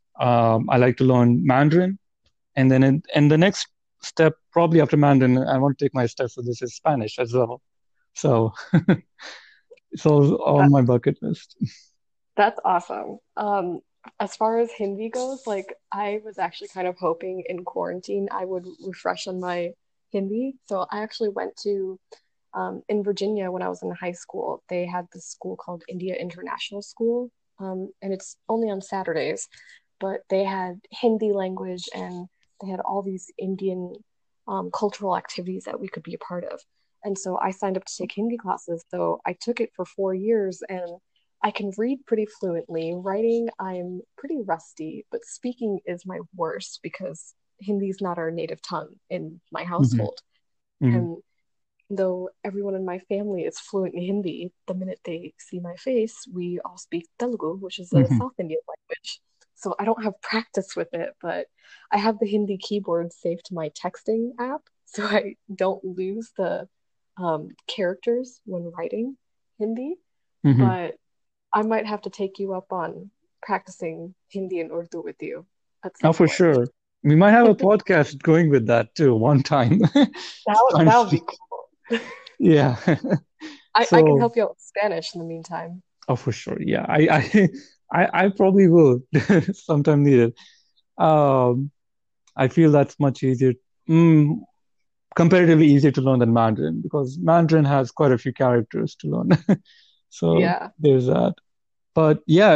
I like to learn Mandarin, and then and the next step, probably after Mandarin, I want to take my steps with this is Spanish as well. So it's all on That my bucket list. that's awesome. As far as Hindi goes, like I was actually kind of hoping in quarantine I would refresh on my Hindi. So I actually went to in Virginia when I was in high school. They had this school called India International School, and it's only on Saturdays, but they had Hindi language and they had all these Indian cultural activities that we could be a part of. And so I signed up to take Hindi classes. So I took it for 4 years and I can read pretty fluently. Writing, I'm pretty rusty, but speaking is my worst because Hindi is not our native tongue in my Hmm. household. Hmm. And though everyone in my family is fluent in Hindi, the minute they see my face, we all speak Telugu, which is a Hmm. South Indian language. So I don't have practice with it, but I have the Hindi keyboard saved to my texting app, so I don't lose the characters when writing Hindi. Hmm. But I might have to take you up on practicing Hindi and Urdu with you at Oh, some for point. sure. We might have a podcast going with that too one time. Trying to That would be speak. cool. Yeah. I can So, help you out with Spanish in the meantime. oh, for sure. Yeah. I probably will sometime needed. Um, I feel that's much easier, mm, comparatively easier to learn than Mandarin because Mandarin has quite a few characters to learn. So Yeah. there's that. But yeah,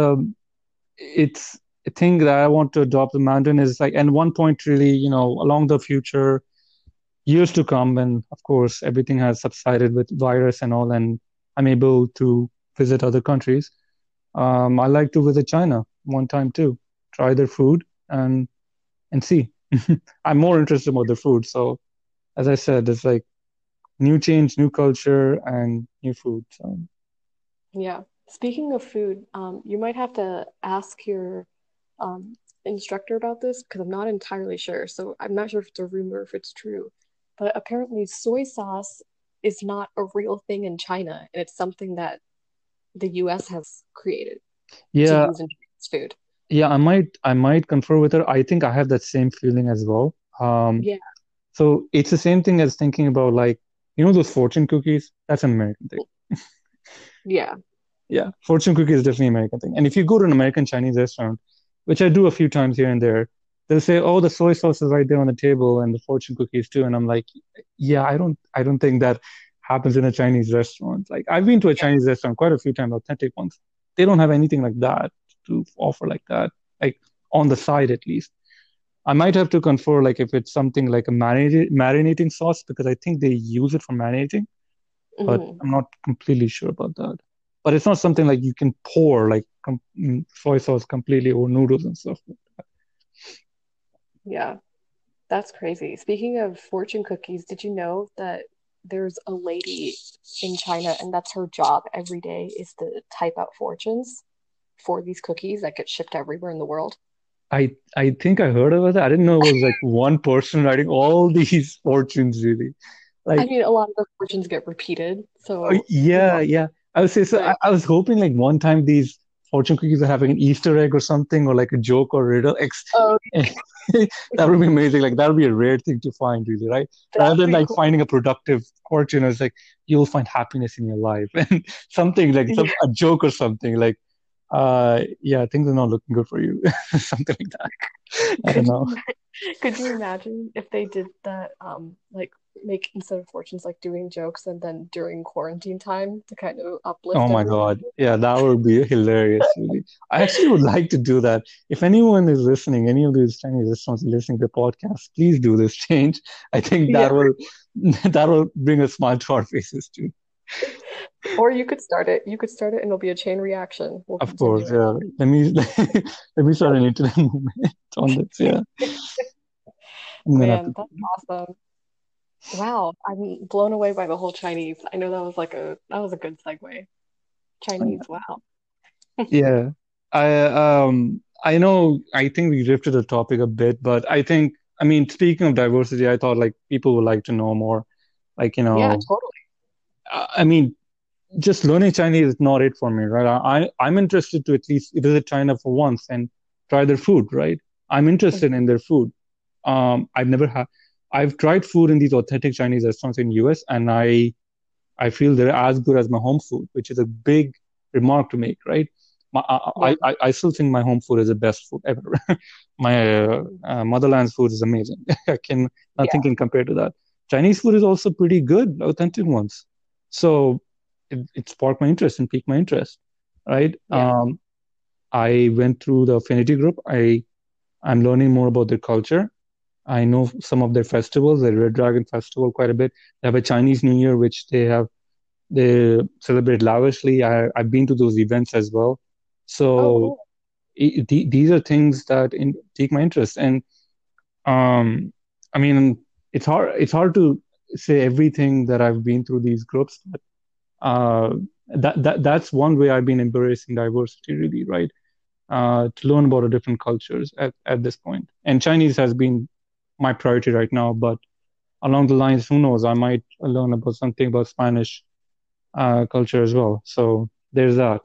it's a thing that I want to adopt the Mandarin is like, and one point really, along the future years to come, and of course everything has subsided with virus and all, and I'm able to visit other countries. I like to visit China one time too, try their food and see. I'm more interested about the food. So as I said, it's like new change, new culture, and new food. So Yeah. Speaking of food, you might have to ask your instructor about this because I'm not entirely sure. So I'm not sure if it's a rumor, if it's true. but apparently soy sauce is not a real thing in China, and it's something that the US has created to Yeah, use in Chinese food. yeah, I might confer with her. I think I have that same feeling as well. Yeah, So it's the same thing as thinking about like, those fortune cookies? That's an American thing. yeah. Yeah, fortune cookie is definitely an American thing. And if you go to an American Chinese restaurant, which I do a few times here and there, they'll say, "Oh, the soy sauce is right there on the table, and the fortune cookies too." And I'm like, "Yeah, I don't think that happens in a Chinese restaurant. Like, I've been to a Yeah. Chinese restaurant quite a few times, authentic ones. They don't have anything like that to offer like that, like on the side at least. I might have to confer, like, if it's something like a marinating sauce, because I think they use it for marinating, but Mhm. I'm not completely sure about that. But it's not something like you can pour like soy sauce completely over noodles and stuff. Yeah. That's crazy. Speaking of fortune cookies, did you know that there's a lady in China and that's her job every day is to type out fortunes for these cookies that get shipped everywhere in the world? I think I heard about that. I didn't know it was like one person writing all these fortunes really. I Like, mean, a lot of the fortunes get repeated, so yeah, yeah. I would say so. I, but I was hoping like one time these fortune cookies are having an Easter egg or something, or like a joke or riddle. oh, That would be amazing. Like that would be a rare thing to find, really, right? that Rather would than be like cool. finding a productive fortune, it's like you'll find happiness in your life and something like Yeah. a joke or something like, yeah, things are not looking good for you, something like that. I don't Could know. you could you imagine if they did that like make instead of fortunes like doing jokes and then during quarantine time to kind of Oh uplift my everyone? God. Yeah, that would be hilarious, really. I actually would like to do that. If anyone is listening, any of these Chinese restaurants listening to the podcast, please do this change. I think Yeah. that will that will bring a smile to our faces too. Or you could start it. You could start it and it'll be a chain reaction. We'll Of continue course, it. yeah. Let me start an internet movement on this. Yeah, I'm gonna have to. Man, that's awesome. Wow, I'm blown away by the whole Chinese. I know that was a good segue. Chinese, wow. Yeah, I know. I think we drifted the topic a bit, but I mean, speaking of diversity, I thought like people would like to know more. Like, Yeah, totally. I mean, just learning Chinese is not it for me, right? I'm interested to at least visit China for once and try their food, right? I'm interested in their food. I've never had. I've tried food in these authentic Chinese restaurants in US, and I feel they're as good as my home food, which is a big remark to make, right? Yeah, I still think my home food is the best food ever. My motherland's food is amazing. Nothing yeah, can compare to that. Chinese food is also pretty good, authentic ones. So it sparked my interest and piqued my interest, right? yeah. I went through the affinity group. I'm learning more about their culture. I know some of their festivals, the Red Dragon Festival, quite a bit. They have a Chinese New Year, which they celebrate lavishly. I've been to those events as well. Oh, So cool. these are things that take my interest. And um, I mean, it's hard to say everything that I've been through these groups, but uh, that's one way I've been embracing diversity, really, right? To learn about the different cultures at this point. And Chinese has been my priority right now, but along the lines, who knows, I might learn about something about Spanish culture as well. So there's that.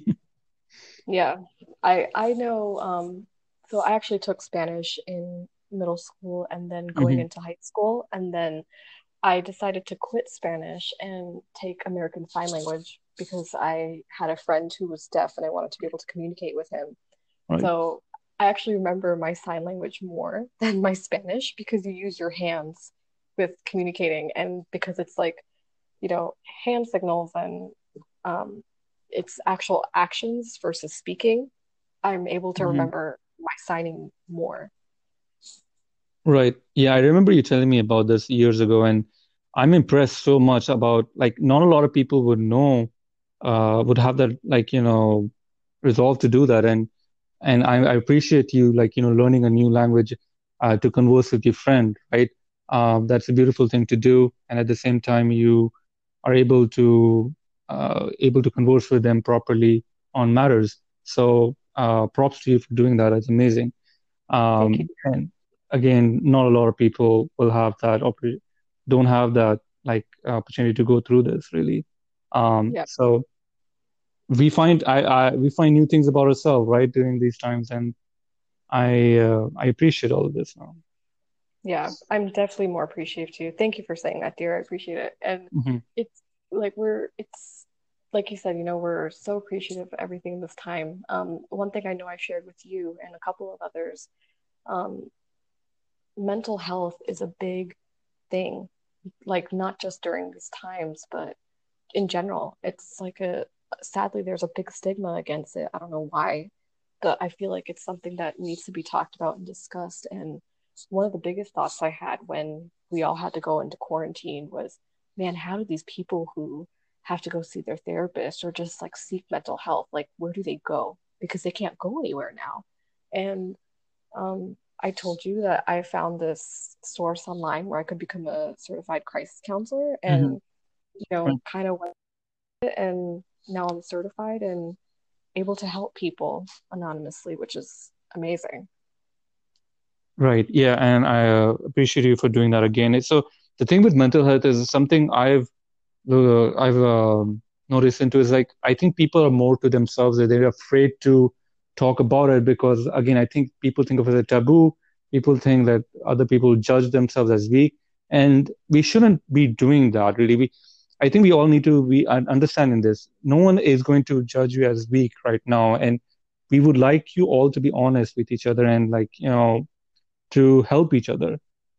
Yeah. I know so I actually took Spanish in middle school and then going Hmm. into high school and then I decided to quit Spanish and take American Sign Language because I had a friend who was deaf and I wanted to be able to communicate with him. Right. So I actually remember my sign language more than my Spanish because you use your hands with communicating and because it's like, hand signals and um, it's actual actions versus speaking, I'm able to Hmm. remember my signing more. Right. Yeah, I remember you telling me about this years ago, and I'm impressed so much about like not a lot of people would know, would have that like, resolve to do that. And I appreciate you like, learning a new language to converse with your friend, right? That's a beautiful thing to do. And at the same time, you are able to converse with them properly on matters. So props to you for doing that. That's amazing. Thank you. And again, not a lot of people will have that opportunity. don't have that like opportunity to go through this really. Yeah. So we find new things about ourselves, right, during these times, and I appreciate all of this now. Yeah, I'm definitely more appreciative too. Thank you for saying that, dear. I appreciate it. And Hmm. it's it's like you said, we're so appreciative of everything this time. One thing I know I shared with you and a couple of others, um, mental health is a big thing, like not just during these times, but in general. It's like sadly, there's a big stigma against it. I don't know why, but I feel like it's something that needs to be talked about and discussed. And one of the biggest thoughts I had when we all had to go into quarantine was, man, how do these people who have to go see their therapist or just like seek mental health, like where do they go? Because they can't go anywhere now. And I told you that I found this source online where I could become a certified crisis counselor Hmm. and, kind of went and now I'm certified and able to help people anonymously, which is amazing. Right. Yeah, and I appreciate you for doing that again. So the thing with mental health is something I've noticed into is like I think people are more to themselves. They're afraid to talk about it because again, I think people think of it as a taboo. People think that other people judge themselves as weak, and we shouldn't be doing that. Really, I think we all need to be understanding this. No one is going to judge you as weak right now, and we would like you all to be honest with each other and like to help each other.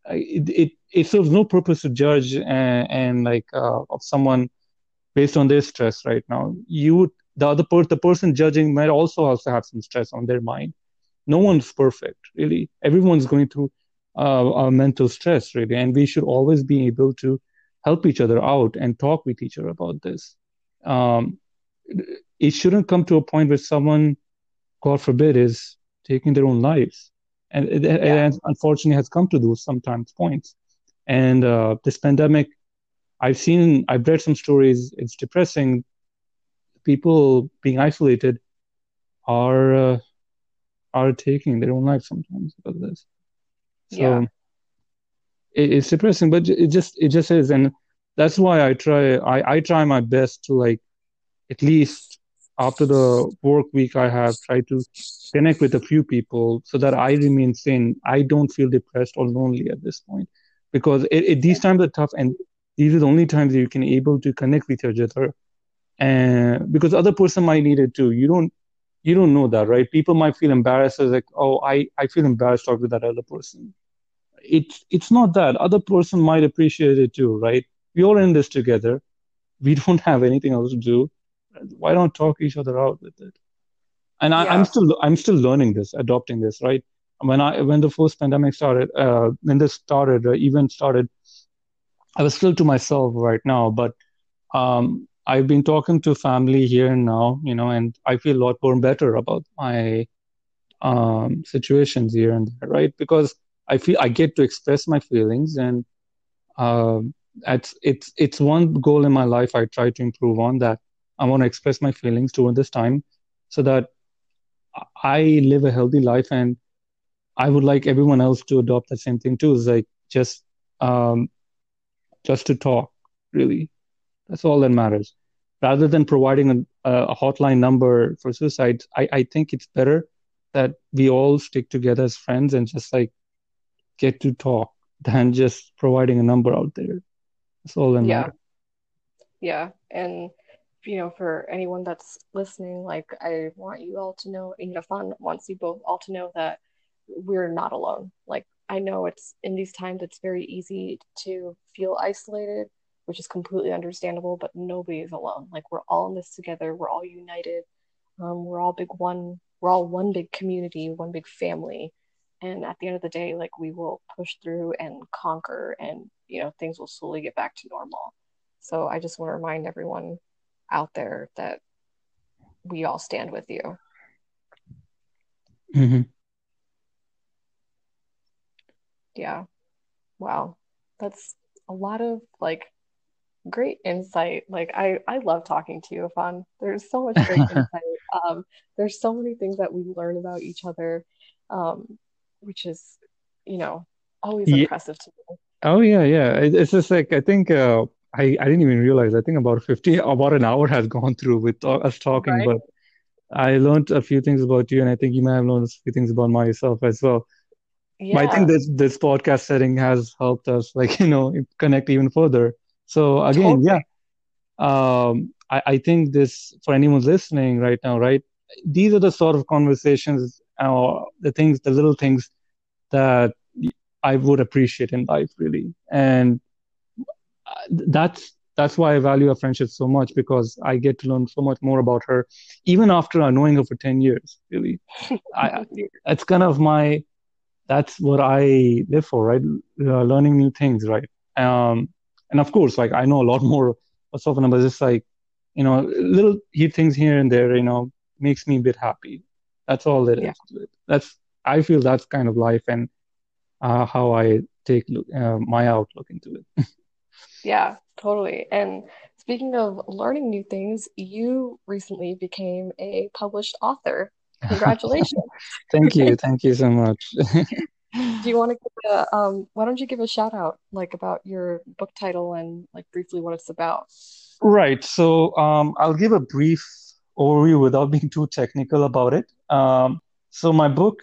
It serves no purpose to judge and like of someone based on their stress right now. The person judging might also have some stress on their mind. No one's perfect, really. Everyone's going through mental stress, really, and we should always be able to help each other out and talk with each other about this. Um, it shouldn't come to a point where someone, God forbid, is taking their own lives, and Yeah. it unfortunately has come to those sometimes points. And this pandemic, I've read some stories. It's depressing. People being isolated are are taking their own life sometimes because of this. Yeah. So it's depressing, but it just is, and that's why I try my best to like at least after the work week I have try to connect with a few people so that I remain sane. I don't feel depressed or lonely at this point because these times are tough, and these are the only times you can able to connect with each other, and because other person might need it too. You don't know that, right? People might feel embarrassed as like, oh, I feel embarrassed talking to that other person. It's not that. Other person might appreciate it too, right? We all in this together. We don't have anything else to do. Why don't talk each other out with it? And Yeah. I'm still learning this, adopting this, right? When the first pandemic started, when this started, event started, I was still to myself right now, but I've been talking to family here and now, and I feel a lot more better about my situations here and there, right? Because I feel I get to express my feelings, and it's one goal in my life I try to improve on that. I want to express my feelings during this time, so that I live a healthy life, and I would like everyone else to adopt the same thing too. Is like um, just to talk, really. That's all that matters. Rather than providing a hotline number for suicide, I think it's better that we all stick together as friends and just like get to talk than just providing a number out there. That's all that Yeah. matters. Yeah. And for anyone that's listening, like I want you all to know, and Fun wants you both all to know that we're not alone. Like I know it's in these times it's very easy to feel isolated, which is completely understandable, but nobody is alone. Like we're all in this together, we're all united. We're all one big community, one big family. And at the end of the day, like we will push through and conquer and things will slowly get back to normal. So I just want to remind everyone out there that we all stand with you. Hmm. Yeah. Wow. That's a lot of like great insight. Like I love talking to you, Afan. There's so much great insight. Um, there's so many things that we learn about each other, um, which is, you know, always Yeah, impressive to me. Oh yeah, yeah. It's just like I think I didn't even realize. I think about an hour has gone through with us talking, Right? but I learned a few things about you, and I think you may have learned a few things about myself as well. But I think Yeah, this podcast setting has helped us, like, connect even further. So again, yeah, totally. I think this for anyone listening right now, right? These are the sort of conversations, the little things that I would appreciate in life, really. And that's why I value our friendship so much because I get to learn so much more about her, even after knowing her for 10 years, really. I That's kind of that's what I live for, right? Learning new things, right? And of course, like I know a lot more of Sofana, but just like, little things here and there, makes me a bit happy. That's all it Yeah, is to it. I feel that's kind of life and how I take my outlook into it. yeah, totally. And speaking of learning new things, you recently became a published author. Congratulations. Thank you so much. Do you want to give why don't you give a shout out like about your book title and like briefly what it's about? Right. So I'll give a brief overview without being too technical about it. So my book,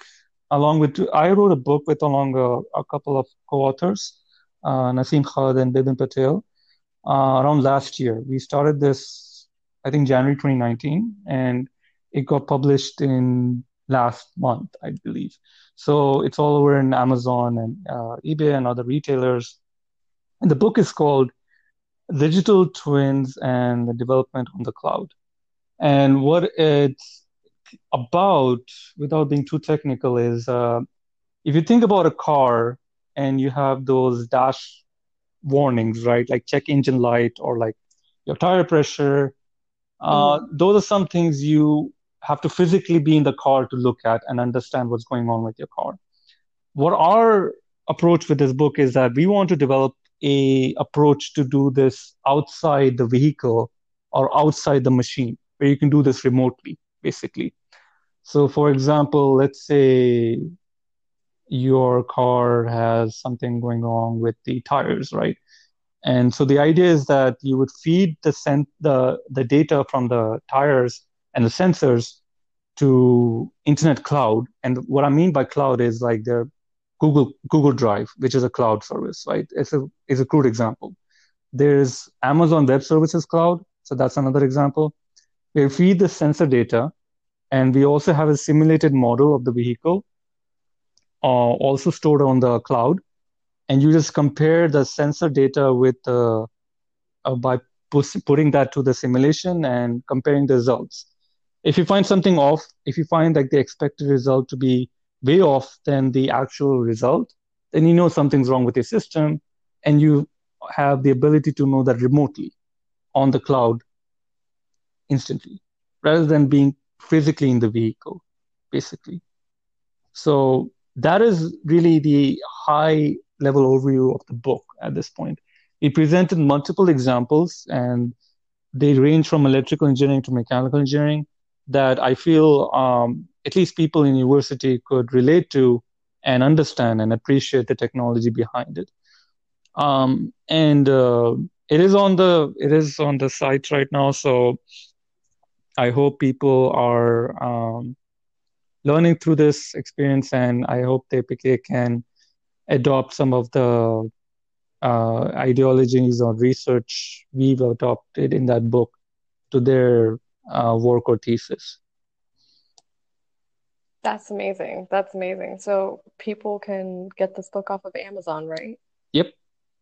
I wrote a book with along a couple of co-authors, Naseem Khalid and Bibin Patel, around last year. We started this, I think, January 2019, and it got published in last month, I believe. So it's all over in Amazon and eBay and other retailers. And the book is called Digital Twins and the Development on the Cloud. And what it's about, without being too technical, is if you think about a car and you have those dash warnings, right? Like check engine light or like your tire pressure. Hmm. Those are some things you have to physically be in the car to look at and understand what's going on with your car. What our approach with this book is that we want to develop a approach to do this outside the vehicle or outside the machine, where you can do this remotely, basically. So, for example, let's say your car has something going on with the tires, right? And so the idea is that you would feed the data from the tires and the sensors to internet cloud. And what I mean by cloud is like their Google Drive, which is a cloud service, right? It's a crude example. There's Amazon Web Services Cloud, so that's another example. We feed the sensor data, and we also have a simulated model of the vehicle, also stored on the cloud. And you just compare the sensor data with by putting that to the simulation and comparing the results. If you find something off, if you find like the expected result to be way off than the actual result, then you know something's wrong with your system, and you have the ability to know that remotely on the cloud instantly, rather than being physically in the vehicle, basically. So that is really the high level overview of the book at this point. We presented multiple examples, and they range from electrical engineering to mechanical engineering that I feel at least people in university could relate to and understand and appreciate the technology behind it. And it is on the site right now, so I hope people are learning through this experience, and I hope they can adopt some of the ideologies or research we've adopted in that book to their work or thesis. That's amazing. That's amazing. So people can get this book off of Amazon, right? Yep.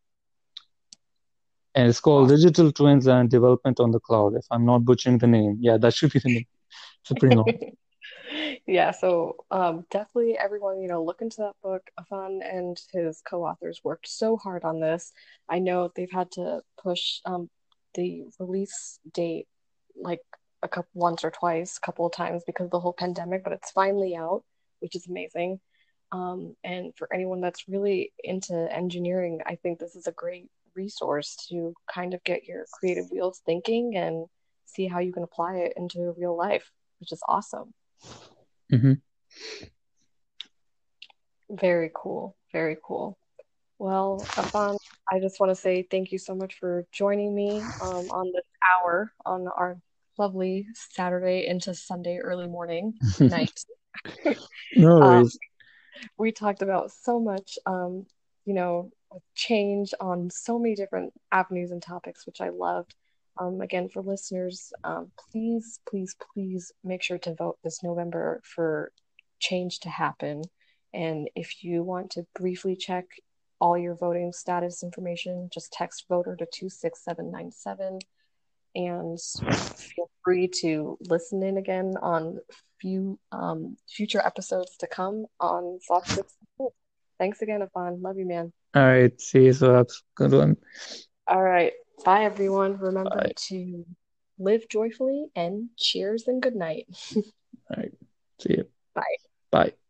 And it's called Awesome. Digital Twins and Development on the Cloud, if I'm not butchering the name. Yeah, that should be the name. It's a pretty long. Yeah, so definitely everyone, look into that book. Afan and his co-authors worked so hard on this. I know they've had to push the release date like once or twice, a couple of times because of the whole pandemic, but it's finally out, which is amazing. And for anyone that's really into engineering, I think this is a great resource to kind of get your creative wheels thinking and see how you can apply it into real life, which is awesome. Hmm. Very cool. Very cool. Well, Afan, I just want to say thank you so much for joining me on this hour on our lovely Saturday into Sunday early morning night. No Um, worries. we talked about so much, with change on so many different avenues and topics, which I loved. Again, for listeners, please, please, please make sure to vote this November for change to happen. And if you want to briefly check all your voting status information, just text voter to 26797 and feel free to listen in again on future episodes to come on Soft Six. Thanks again, Afan. Love you, man. All right. See you. So that's a good one. All right. Bye, everyone. Remember Bye. to live joyfully and cheers and good night. All right. See you. Bye. Bye.